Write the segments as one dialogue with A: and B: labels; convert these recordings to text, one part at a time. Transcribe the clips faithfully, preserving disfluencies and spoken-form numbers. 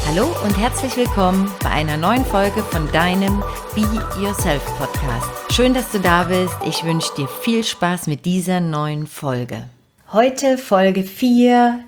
A: Hallo und herzlich willkommen bei einer neuen Folge von deinem Be Yourself Podcast. Schön, dass du da bist. Ich wünsche dir viel Spaß mit dieser neuen Folge. Heute Folge vier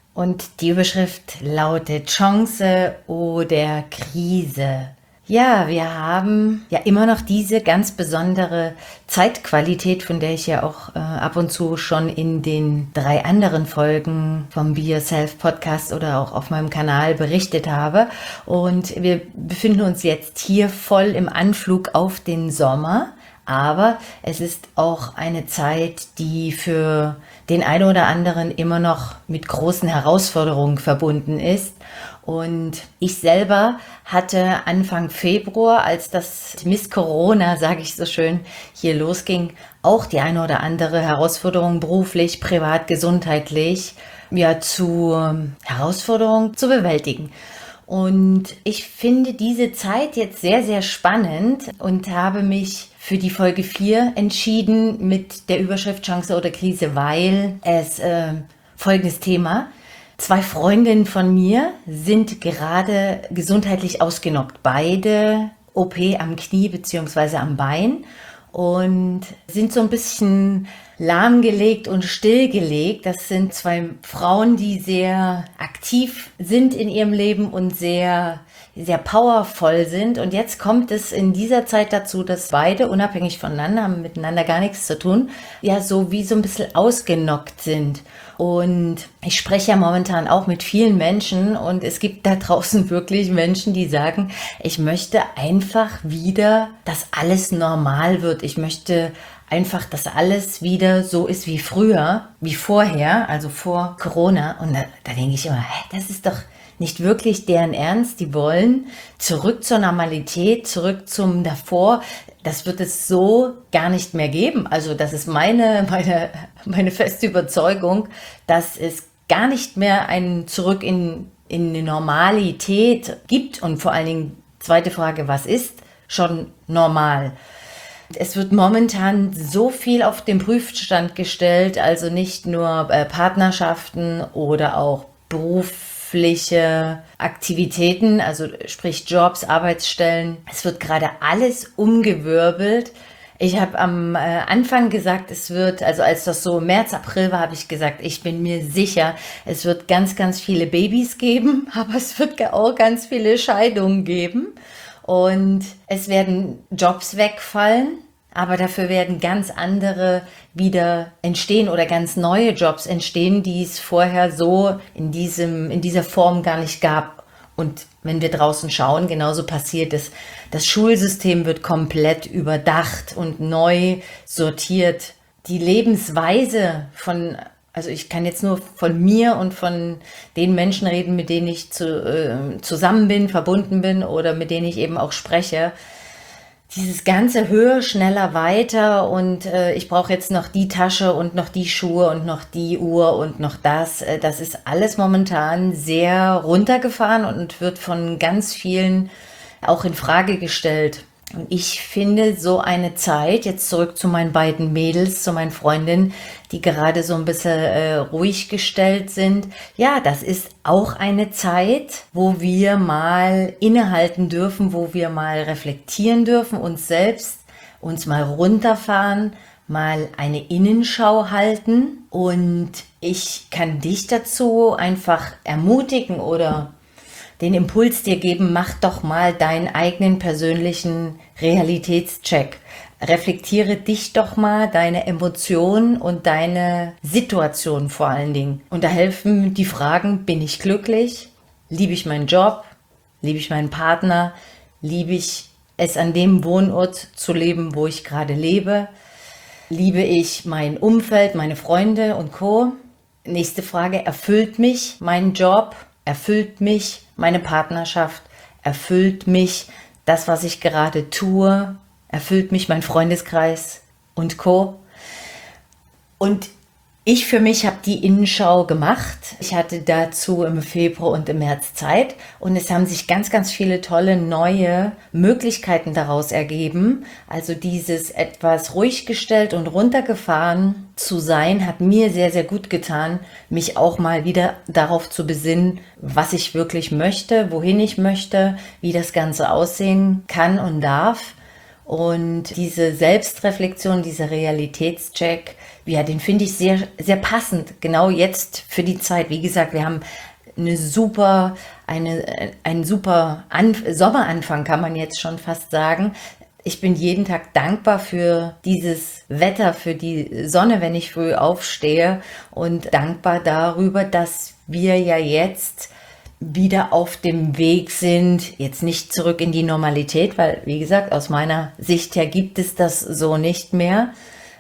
A: und die Überschrift lautet Chance oder Krise. Ja, wir haben ja immer noch diese ganz besondere Zeitqualität, von der ich ja auch äh, ab und zu schon in den drei anderen Folgen vom Be Yourself Podcast oder auch auf meinem Kanal berichtet habe. Und wir befinden uns jetzt hier voll im Anflug auf den Sommer. Aber es ist auch eine Zeit, die für den einen oder anderen immer noch mit großen Herausforderungen verbunden ist. Und ich selber hatte Anfang Februar, als das Miss Corona, sage ich so schön, hier losging, auch die eine oder andere Herausforderung beruflich, privat, gesundheitlich, ja, zu Herausforderungen zu bewältigen. Und ich finde diese Zeit jetzt sehr, sehr spannend und habe mich für die Folge vier entschieden mit der Überschrift Chance oder Krise, weil es äh, folgendes Thema: Zwei Freundinnen von mir sind gerade gesundheitlich ausgenockt, beide O P am Knie bzw. am Bein und sind so ein bisschen lahmgelegt und stillgelegt. Das sind zwei Frauen, die sehr aktiv sind in ihrem Leben und sehr, sehr powervoll sind. Und jetzt kommt es in dieser Zeit dazu, dass beide, unabhängig voneinander, haben miteinander gar nichts zu tun, ja, so wie so ein bisschen ausgenockt sind. Und ich spreche ja momentan auch mit vielen Menschen und es gibt da draußen wirklich Menschen, die sagen, ich möchte einfach wieder, dass alles normal wird. Ich möchte einfach, dass alles wieder so ist wie früher, wie vorher, also vor Corona. Und da, da denke ich immer, hä, das ist doch nicht wirklich deren Ernst. Die wollen zurück zur Normalität, zurück zum davor. Das wird es so gar nicht mehr geben. Also das ist meine, meine, meine feste Überzeugung, dass es gar nicht mehr ein Zurück in, in die Normalität gibt. Und vor allen Dingen, zweite Frage, was ist schon normal? Es wird momentan so viel auf den Prüfstand gestellt, also nicht nur äh, Partnerschaften oder auch berufliche Aktivitäten, also sprich Jobs, Arbeitsstellen. Es wird gerade alles umgewirbelt. Ich habe am äh, Anfang gesagt, es wird, also als das so März, April war, habe ich gesagt, ich bin mir sicher, es wird ganz, ganz viele Babys geben, aber es wird auch ganz viele Scheidungen geben. Und es werden Jobs wegfallen, aber dafür werden ganz andere wieder entstehen oder ganz neue Jobs entstehen, die es vorher so in diesem, in dieser Form gar nicht gab. Und wenn wir draußen schauen, genauso passiert es. Das Schulsystem wird komplett überdacht und neu sortiert. Die Lebensweise von Also ich kann jetzt nur von mir und von den Menschen reden, mit denen ich zu, äh, zusammen bin, verbunden bin oder mit denen ich eben auch spreche. Dieses ganze höher, schneller, weiter und äh, ich brauche jetzt noch die Tasche und noch die Schuhe und noch die Uhr und noch das. Äh, das ist alles momentan sehr runtergefahren und wird von ganz vielen auch in Frage gestellt. Und ich finde so eine Zeit, jetzt zurück zu meinen beiden Mädels, zu meinen Freundinnen, die gerade so ein bisschen äh, ruhig gestellt sind. Ja, das ist auch eine Zeit, wo wir mal innehalten dürfen, wo wir mal reflektieren dürfen, uns selbst, uns mal runterfahren, mal eine Innenschau halten. Und ich kann dich dazu einfach ermutigen oder den Impuls dir geben, mach doch mal deinen eigenen persönlichen Realitätscheck. Reflektiere dich doch mal, deine Emotionen und deine Situation vor allen Dingen. Und da helfen die Fragen, bin ich glücklich? Liebe ich meinen Job? Liebe ich meinen Partner? Liebe ich es, an dem Wohnort zu leben, wo ich gerade lebe? Liebe ich mein Umfeld, meine Freunde und Co.? Nächste Frage, erfüllt mich mein Job? Erfüllt mich meine Partnerschaft? Erfüllt mich das, was ich gerade tue? Erfüllt mich mein Freundeskreis und Co.? Und Ich für mich habe die Innenschau gemacht. Ich hatte dazu im Februar und im März Zeit und es haben sich ganz, ganz viele tolle neue Möglichkeiten daraus ergeben. Also dieses etwas ruhig gestellt und runtergefahren zu sein, hat mir sehr, sehr gut getan, mich auch mal wieder darauf zu besinnen, was ich wirklich möchte, wohin ich möchte, wie das Ganze aussehen kann und darf. Und diese Selbstreflexion, dieser Realitätscheck, ja, den finde ich sehr, sehr passend, genau jetzt für die Zeit. Wie gesagt, wir haben eine super, eine, einen super Anf- Sommeranfang, kann man jetzt schon fast sagen. Ich bin jeden Tag dankbar für dieses Wetter, für die Sonne, wenn ich früh aufstehe und dankbar darüber, dass wir ja jetzt wieder auf dem Weg sind, jetzt nicht zurück in die Normalität, weil, wie gesagt, aus meiner Sicht her gibt es das so nicht mehr.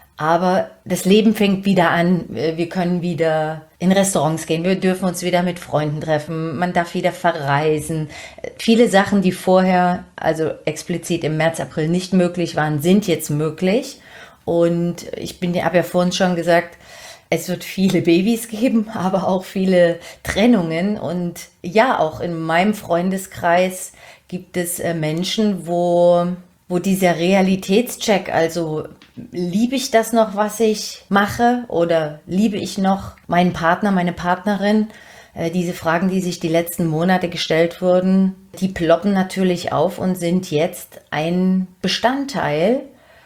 A: Aber das Leben fängt wieder an. Wir können wieder in Restaurants gehen. Wir dürfen uns wieder mit Freunden treffen. Man darf wieder verreisen. Viele Sachen, die vorher, also explizit im März, April nicht möglich waren, sind jetzt möglich. Und ich bin, habe ja vorhin schon gesagt, es wird viele Babys geben, aber auch viele Trennungen. Und ja, auch in meinem Freundeskreis gibt es äh, Menschen, wo, wo dieser Realitätscheck, also liebe ich das noch, was ich mache, oder liebe ich noch meinen Partner, meine Partnerin? Äh, diese Fragen, die sich die letzten Monate gestellt wurden, die ploppen natürlich auf und sind jetzt ein Bestandteil.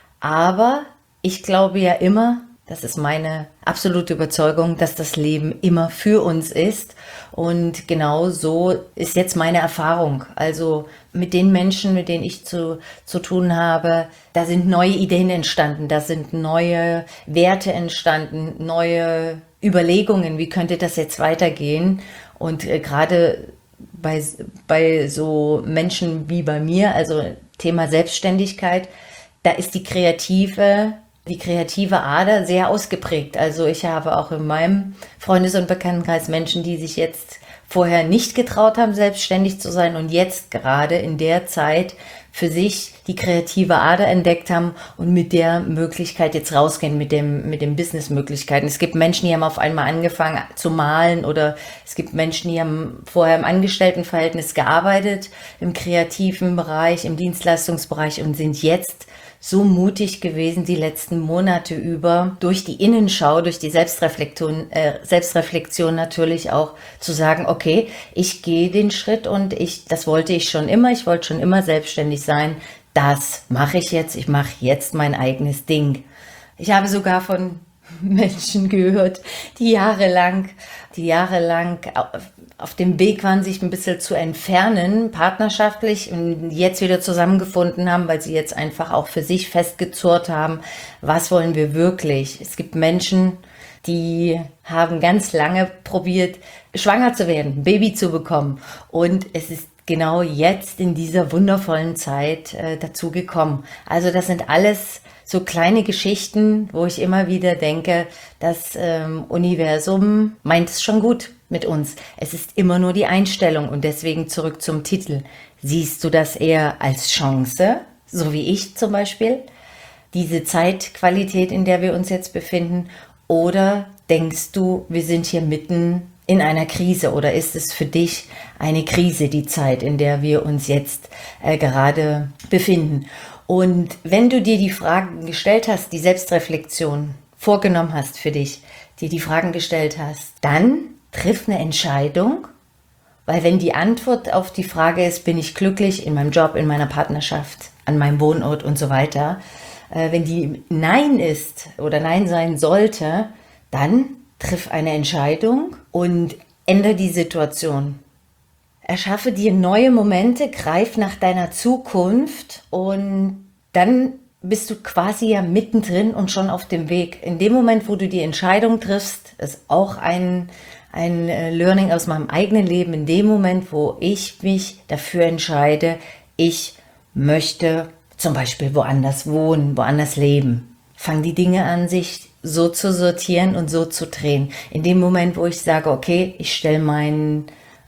A: Aber ich glaube ja immer, das ist meine absolute Überzeugung, dass das Leben immer für uns ist. Und genau so ist jetzt meine Erfahrung. Also mit den Menschen, mit denen ich zu, zu tun habe, da sind neue Ideen entstanden, da sind neue Werte entstanden, neue Überlegungen, wie könnte das jetzt weitergehen. Und äh, gerade bei, bei so Menschen wie bei mir, also Thema Selbstständigkeit, da ist die kreative die kreative Ader sehr ausgeprägt. Also ich habe auch in meinem Freundes- und Bekanntenkreis Menschen, die sich jetzt vorher nicht getraut haben, selbstständig zu sein und jetzt gerade in der Zeit für sich die kreative Ader entdeckt haben und mit der Möglichkeit jetzt rausgehen, mit dem, mit den Businessmöglichkeiten. Es gibt Menschen, die haben auf einmal angefangen zu malen, oder es gibt Menschen, die haben vorher im Angestelltenverhältnis gearbeitet, im kreativen Bereich, im Dienstleistungsbereich, und sind jetzt so mutig gewesen, die letzten Monate über, durch die Innenschau, durch die Selbstreflexion, äh, Selbstreflexion natürlich auch zu sagen, okay, ich gehe den Schritt und ich, das wollte ich schon immer, ich wollte schon immer selbstständig sein, das mache ich jetzt, ich mache jetzt mein eigenes Ding. Ich habe sogar von Menschen gehört, die jahrelang, die jahrelang auf dem Weg waren, sich ein bisschen zu entfernen, partnerschaftlich, und jetzt wieder zusammengefunden haben, weil sie jetzt einfach auch für sich festgezurrt haben, was wollen wir wirklich. Es gibt Menschen, die haben ganz lange probiert, schwanger zu werden, ein Baby zu bekommen, und es ist genau jetzt in dieser wundervollen Zeit äh, dazu gekommen. Also das sind alles so kleine Geschichten, wo ich immer wieder denke, das ähm, Universum meint es schon gut mit uns. Es ist immer nur die Einstellung, und deswegen zurück zum Titel. Siehst du das eher als Chance, so wie ich zum Beispiel, diese Zeitqualität, in der wir uns jetzt befinden, oder denkst du, wir sind hier mitten in einer Krise, oder ist es für dich eine Krise, die Zeit, in der wir uns jetzt äh, gerade befinden? Und wenn du dir die Fragen gestellt hast, die Selbstreflexion vorgenommen hast für dich, dir die Fragen gestellt hast, dann triff eine Entscheidung, weil wenn die Antwort auf die Frage ist, bin ich glücklich in meinem Job, in meiner Partnerschaft, an meinem Wohnort und so weiter, äh, wenn die Nein ist oder Nein sein sollte, dann triff eine Entscheidung und ändere die Situation. Erschaffe dir neue Momente, greif nach deiner Zukunft, und dann bist du quasi ja mittendrin und schon auf dem Weg. In dem Moment, wo du die Entscheidung triffst, ist auch ein, ein Learning aus meinem eigenen Leben, in dem Moment, wo ich mich dafür entscheide, ich möchte zum Beispiel woanders wohnen, woanders leben, fang die Dinge an, sich so zu sortieren und so zu drehen. In dem Moment, wo ich sage, okay, ich stelle meinen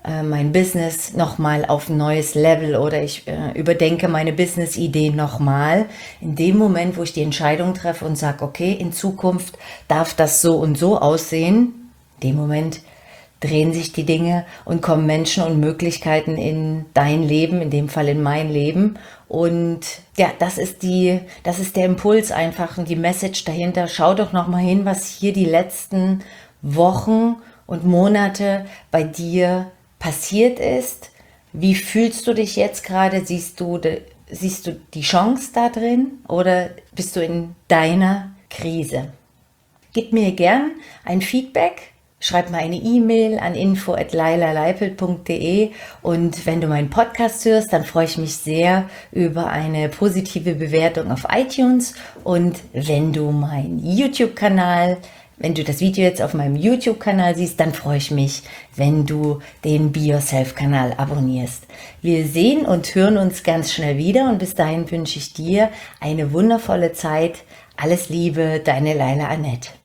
A: äh, mein Business nochmal auf ein neues Level oder ich äh, überdenke meine Business-Idee nochmal. In dem Moment, wo ich die Entscheidung treffe und sage, okay, in Zukunft darf das so und so aussehen, in dem Moment drehen sich die Dinge und kommen Menschen und Möglichkeiten in dein Leben, in dem Fall in mein Leben. Und ja, das ist die, das ist der Impuls einfach und die Message dahinter. Schau doch nochmal hin, was hier die letzten Wochen und Monate bei dir passiert ist. Wie fühlst du dich jetzt gerade? Siehst du, siehst du die Chance da drin oder bist du in deiner Krise? Gib mir gern ein Feedback. Schreib mal eine E-Mail an info at laila leipelt punkt de und wenn du meinen Podcast hörst, dann freue ich mich sehr über eine positive Bewertung auf iTunes und wenn du meinen YouTube-Kanal, wenn du das Video jetzt auf meinem YouTube-Kanal siehst, dann freue ich mich, wenn du den Be Yourself-Kanal abonnierst. Wir sehen und hören uns ganz schnell wieder und bis dahin wünsche ich dir eine wundervolle Zeit. Alles Liebe, deine Laila Annette.